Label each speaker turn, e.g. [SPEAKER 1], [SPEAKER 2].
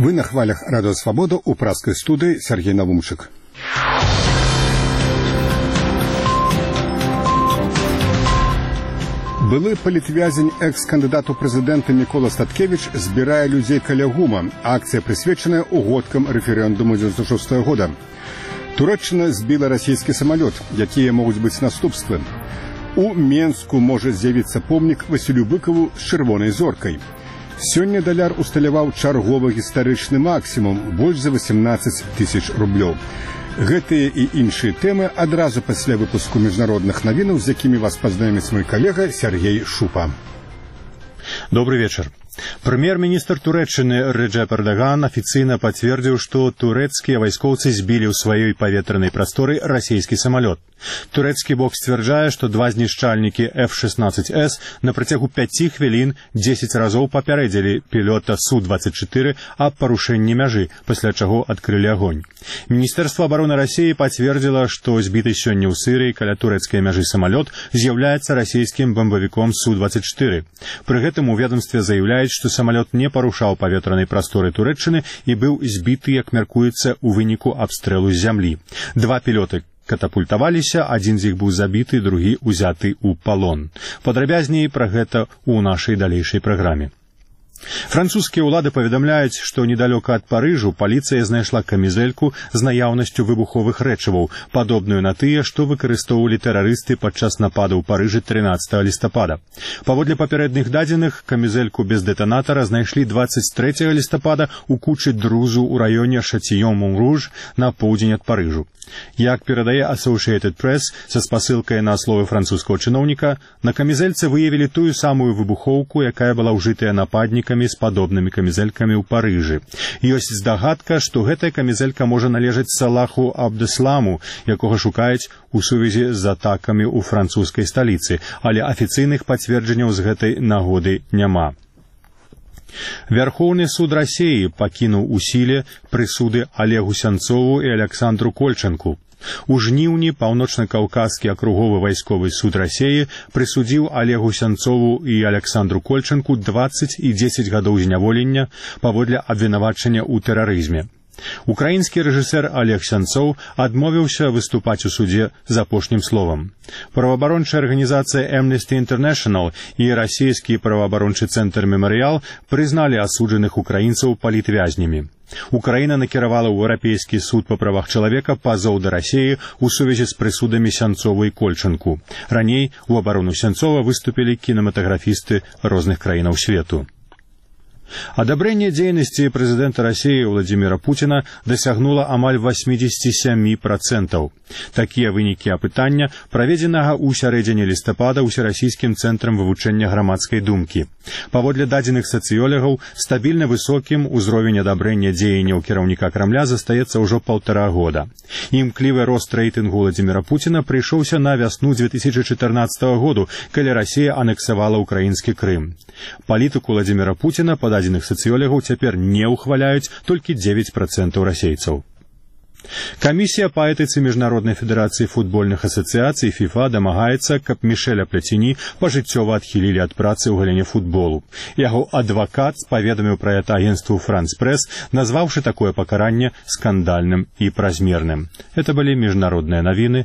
[SPEAKER 1] Вы на хвалях Радио Свобода у пражской студии Сергей Навумчик. Былы палітвязень экс-кандыдат у прэзідэнта Мікола Статкевіч збірае людзей каля гума. Акцыя прысвечаная угодкам рэферэндуму 96 года. Турэччына збіла расійскі самалёт, якія могуць быць наступствы. У Менску можа з'явіцца помнік Васілю Быкаву з чырвонай зоркай. Сёння даляр усталяваў чарговы гістарычны максімум, больш за 18 тысяч рублёў. Гэтыя і іншыя тэмы адразу пасля выпуску міжнародных навінаў, з якімі вас пазнаёміць мой калега Сергей Шупа.
[SPEAKER 2] Добрый вечер. Прэм'ер-міністр Турэччыны Рэджэп Эрдаган афіцыйна пацвердзіў, што турэцкія вайскоўцы збілі ў сваёй паветранай прасторы расійскі самалёт. Турэцкі бок сцвярджае, што два знішчальнікі F-16S на працягу 5 хвілін 10 разоў папярэдзілі пілота Су-24 аб парушэнні мяжы, пасля чаго адкрылі агонь. Міністэрства абароны Расіі пацвердзіла, што збіты сёння ў Сырыі каля турэцкай мяжы самалёт з'яўляецца расійскім бамбавіком Су-24. Пры гэтым у ведамстве заяўляюць, што самалёт не парушаў паветранай прасторы Турэччыны і быў збіты, як мяркуецца, у выніку абстрэлу з зямлі. Два пілоты катапультаваліся, адзін з іх быў забіты, другі узяты ў палон. Падрабязней пра гэта ў нашай далейшай праграме. Французскія ўлады паведамляюць, што недалёка ад Парыжу паліцыя знайшла камізэльку з наяўнасцю выбуховых рэчываў, падобную на тыя, што выкарыстоўвалі тэрарысты падчас нападу ў Парыжы 13 лістапада. Паводле папярэдных дадзеных, камізэльку без дэтанатара знайшлі 23 лістапада ў кучы друзу ў раёне Шатіён-Монруж на поўдзень ад Парыжу. Як перадае Associated Press са спасылкай на словы французскага чыноўніка, на камізэльцы выявілі тую самую выбухоўку, якая была ўжытая нападнікамі з падобнымі камізэлькамі ў Парыжы. Ёсць здагадка, што гэтая камізэлька можа належаць Салаху Абдесламу, якога шукаюць у сувязі з атакамі ў французскай сталіцы, але афіцыйных пацверджанняў з гэтай нагоды няма. Вярхоўны суд Расіі пакінуў у сіле прысуды Олегу Сянцову і Александру Кольчанку. У жніўні паўночна-каўказскі акруговы вайсковы суд Расіі прысудзіў Олегу Сянцову і Александру Кольчанку 20 і 10 гадоў зняволення паводле абвінавачання ў тэрарызме. Украінскі рэжысэр Олег Сянцоў адмовіўся выступаць у судзе з апошнім словам. Праваабарончая арганізацыя Amnesty International і расійскі праваабарончы цэнтр «Мемарыял» прызналі асуджаных украінцаў палітвязнямі. Украіна накіравала ў Еўрапейскі суд па правах чалавека пазоў да Расіі ў сувязі з прысудамі Сянцова і Кольчанку. Раней у абарону Сянцова выступілі кінематаграфісты розных краінаў свету. Адабрэнне дзейнасці прэзідэнта Расіі Владзіміра Пуціна дасягнула амаль 87%. Такія вынікі апытання, праведзенага ў сярэдзіне лістапада ўсерасійскім цэнтрам вывучэння грамадскай думкі. Паводле дадзеных сацыёлагаў, стабільна высокім узровень адабрэння дзеянняў кіраўніка Крамля застаецца ўжо 1,5 года. Імклівы рост рэйтынгу Владзіміра Пуціна прыйшоўся на вясну 2014 году, калі Расія анексавала ўкраінскі Крым. Палітыку Владзіміра Пуціна па дадзеных сацыёлагаў цяпер не ўхваляюць толькі 9% расейцаў. Камісія па этыцы Міжнароднай федэрацыі футбольных асацыяцый ФІФА дамагаецца, каб Мішэля Пляціні пажыццёва адхілілі ад працы ў галіне футболу. Яго адвакат паведаміў пра гэта агенцтву «Франс Прэс», назваўшы такое пакаранне скандальным і празмерным. Это былі міжнародныя навіны